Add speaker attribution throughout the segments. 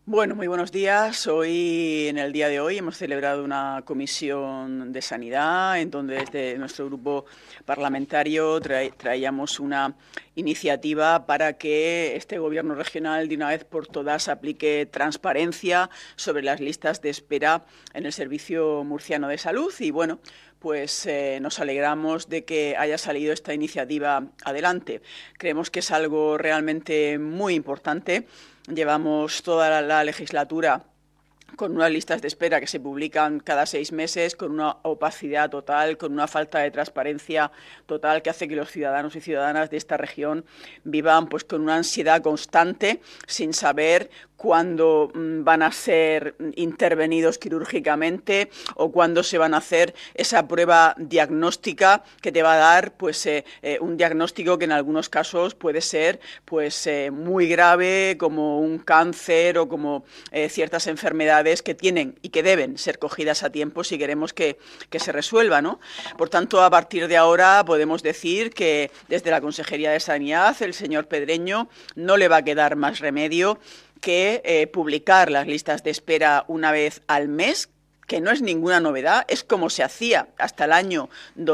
Speaker 1: Bueno, muy buenos días. En el día de hoy hemos celebrado una comisión de sanidad en donde desde nuestro grupo parlamentario traíamos una iniciativa para que este gobierno regional de una vez por todas aplique transparencia sobre las listas de espera en el Servicio Murciano de Salud y bueno, pues nos alegramos de que haya salido esta iniciativa adelante. Creemos que es algo realmente muy importante. Llevamos toda la legislatura con unas listas de espera que se publican cada 6 meses, con una opacidad total, con una falta de transparencia total que hace que los ciudadanos y ciudadanas de esta región vivan pues con una ansiedad constante, sin saber cuándo van a ser intervenidos quirúrgicamente o cuándo se van a hacer esa prueba diagnóstica que te va a dar un diagnóstico que en algunos casos puede ser muy grave, como un cáncer o como ciertas enfermedades que tienen y que deben ser cogidas a tiempo si queremos que se resuelva, ¿no? Por tanto, a partir de ahora podemos decir que desde la Consejería de Sanidad el señor Pedreño no le va a quedar más remedio que publicar las listas de espera una vez al mes, que no es ninguna novedad, es como se hacía hasta el año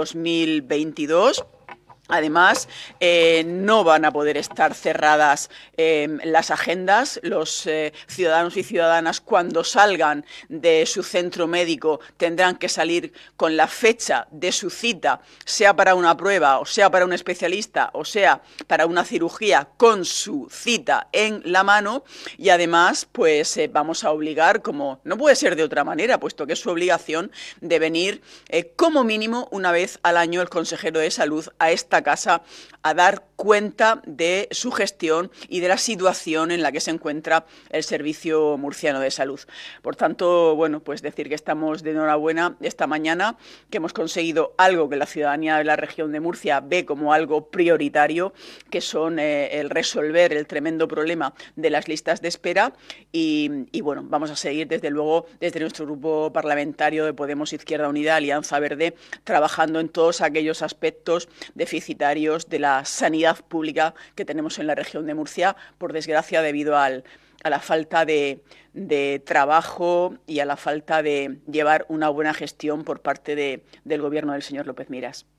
Speaker 1: 2022. Además, no van a poder estar cerradas las agendas. Los ciudadanos y ciudadanas, cuando salgan de su centro médico, tendrán que salir con la fecha de su cita, sea para una prueba, o sea para un especialista, o sea para una cirugía, con su cita en la mano. Y además, vamos a obligar, como no puede ser de otra manera, puesto que es su obligación, de venir como mínimo una vez al año el consejero de salud a esta casa a dar cuenta de su gestión y de la situación en la que se encuentra el Servicio Murciano de Salud. Por tanto, bueno, pues decir que estamos de enhorabuena esta mañana, que hemos conseguido algo que la ciudadanía de la región de Murcia ve como algo prioritario, que son el resolver el tremendo problema de las listas de espera y bueno, vamos a seguir desde luego desde nuestro grupo parlamentario de Podemos Izquierda Unida, Alianza Verde, trabajando en todos aquellos aspectos deficitarios de la sanidad pública que tenemos en la región de Murcia, por desgracia debido a la falta de trabajo y a la falta de llevar una buena gestión por parte del gobierno del señor López Miras.